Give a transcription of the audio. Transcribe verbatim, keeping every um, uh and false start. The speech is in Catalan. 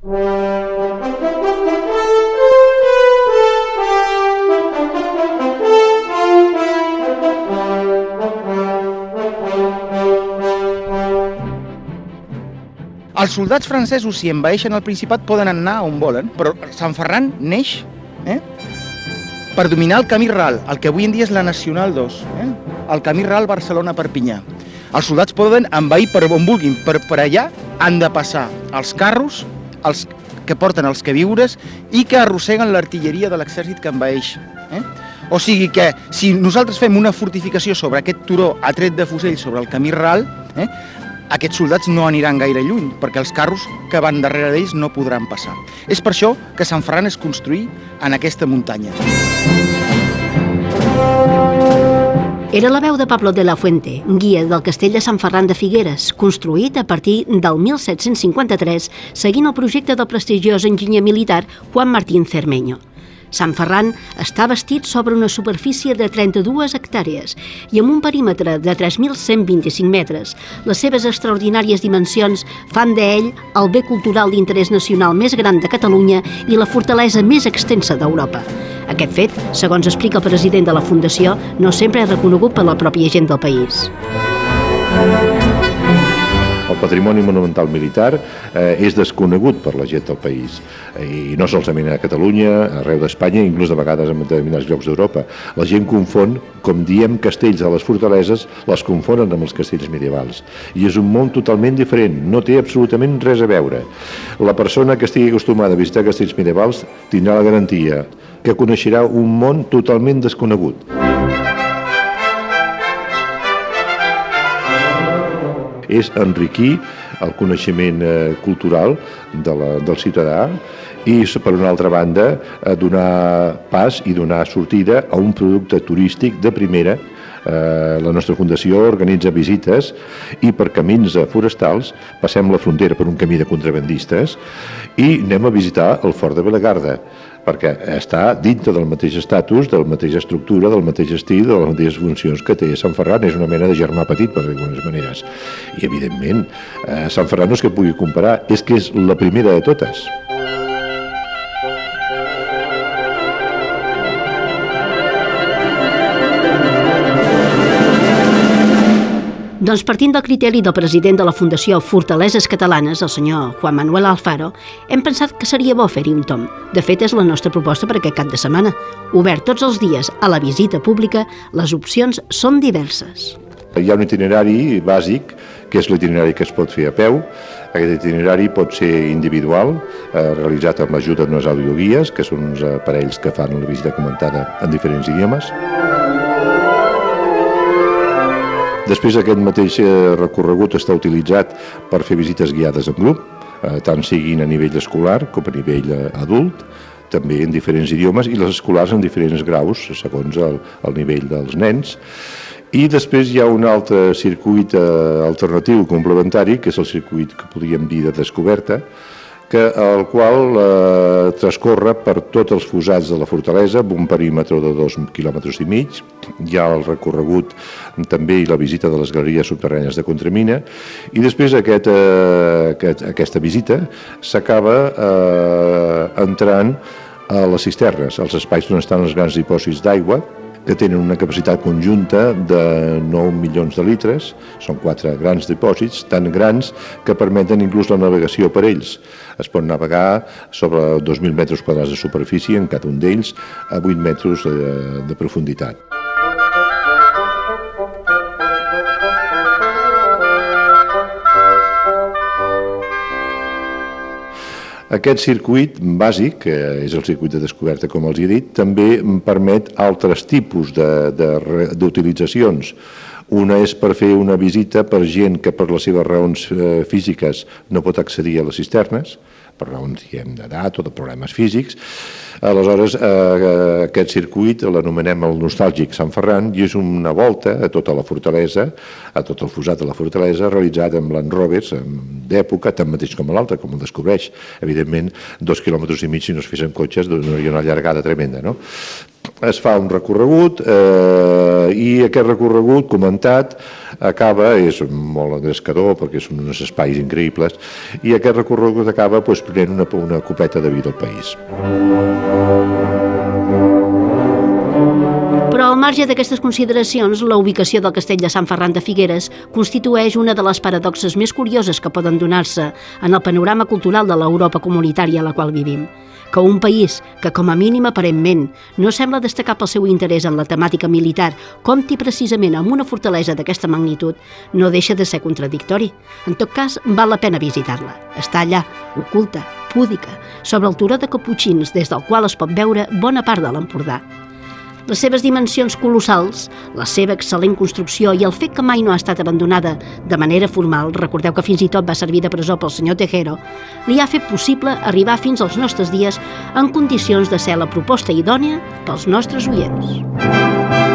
Els soldats francesos, si envaeixen el Principat, poden anar on volen, però Sant Ferran neix eh, per dominar el camí ral, el que avui en dia és la Nacional dos, eh, el camí ral Barcelona-Perpinyà. Els soldats poden envair per on vulguin, però per allà han de passar els carros, els que porten els queviures i que arrosseguen l'artilleria de l'exèrcit que envaeix. Eh? O sigui que si nosaltres fem una fortificació sobre aquest turó atret de fusell sobre el camí ral, eh, aquests soldats no aniran gaire lluny, perquè els carros que van darrere d'ells no podran passar. És per això que Sant Ferran es construí en aquesta muntanya. Era la veu de Pablo de la Fuente, guia del castell de Sant Ferran de Figueres, construït a partir del mil set-cents cinquanta-tres, seguint el projecte del prestigiós enginyer militar Juan Martín Cermeño. Sant Ferran està bastit sobre una superfície de trenta-dues hectàrees i amb un perímetre de tres mil cent vint-i-cinc metres. Les seves extraordinàries dimensions fan d'ell el bé cultural d'interès nacional més gran de Catalunya i la fortalesa més extensa d'Europa. Aquest fet, segons explica el president de la Fundació, no sempre és reconegut per la pròpia gent del país. El patrimoni monumental militar eh, és desconegut per la gent del país, i no solament a Catalunya, arreu d'Espanya, inclús de vegades en determinats llocs d'Europa. La gent confon, com diem castells a les fortaleses, les confonen amb els castells medievals. I és un món totalment diferent, no té absolutament res a veure. La persona que estigui acostumada a visitar castells medievals tindrà la garantia que coneixerà un món totalment desconegut. És enriquir el coneixement cultural de la, del ciutadà i, per una altra banda, donar pas i donar sortida a un producte turístic de primera. La nostra fundació organitza visites i per camins forestals passem la frontera per un camí de contrabandistes i anem a visitar el Fort de Belagarda, perquè està dintre del mateix estatus, de la mateixa estructura, del mateix estil, de les mateixes funcions que té Sant Ferran. És una mena de germà petit, per d'algunes maneres. I, evidentment, Sant Ferran no és que pugui comparar, és que és la primera de totes. Doncs partint del criteri del president de la Fundació Fortaleses Catalanes, el senyor Juan Manuel Alfaro, hem pensat que seria bo fer-hi un tom. De fet, és la nostra proposta per aquest cap de setmana. Obert tots els dies a la visita pública, les opcions són diverses. Hi ha un itinerari bàsic, que és l'itinerari que es pot fer a peu. Aquest itinerari pot ser individual, eh, realitzat amb l'ajuda d'unes audioguies, que són uns aparells que fan la visita comentada en diferents idiomes. Després aquest mateix recorregut està utilitzat per fer visites guiades en grup, tant siguin a nivell escolar com a nivell adult, també en diferents idiomes, i les escolars en diferents graus, segons el, el nivell dels nens. I després hi ha un altre circuit alternatiu complementari, que és el circuit que podríem dir de descoberta, que el qual eh, transcorre per tots els fossats de la fortalesa amb un perímetre de dos quilòmetres i mig. Hi ha el recorregut també i la visita de les galeries subterrànies de Contramina, i després aquest, eh, aquest, aquesta visita s'acaba eh, entrant a les cisternes, als espais on estan els grans dipòsits d'aigua, que tenen una capacitat conjunta de nou milions de litres. Són quatre grans dipòsits, tan grans que permeten inclús la navegació per ells. Es pot navegar sobre dos mil metres quadrats de superfície en cada un d'ells a vuit metres de, de profunditat. Aquest circuit bàsic, que és el circuit de descoberta, com els he dit, també permet altres tipus d'utilitzacions. Una és per fer una visita per gent que per les seves raons físiques no pot accedir a les cisternes, per raons d'edat o de problemes físics. Aleshores, aquest circuit l'anomenem el nostàlgic Sant Ferran i és una volta a tota la fortalesa, a tot el fossat de la fortalesa, realitzat amb Land Rovers d'època, tant mateix com l'altre, com el descobreix. Evidentment, dos quilòmetres i mig, si no es fes amb cotxes, donaria una llargada tremenda, no? es fa un recorregut eh, i aquest recorregut comentat acaba, és molt engrescador perquè són uns espais increïbles, i aquest recorregut acaba doncs, prenent una, una copeta de vi del país. Però al marge d'aquestes consideracions, la ubicació del castell de Sant Ferran de Figueres constitueix una de les paradoxes més curioses que poden donar-se en el panorama cultural de l'Europa comunitària a la qual vivim. Que un país que, com a mínim aparentment, no sembla destacar pel seu interès en la temàtica militar, compti precisament amb una fortalesa d'aquesta magnitud, no deixa de ser contradictori. En tot cas, val la pena visitar-la. Està allà, oculta, púdica, sobre el turó de Caputxins, des del qual es pot veure bona part de l'Empordà. Les seves dimensions colossals, la seva excel·lent construcció i el fet que mai no ha estat abandonada de manera formal, recordeu que fins i tot va servir de presó pel senyor Tejero, li ha fet possible arribar fins als nostres dies en condicions de ser la proposta idònia pels nostres oients.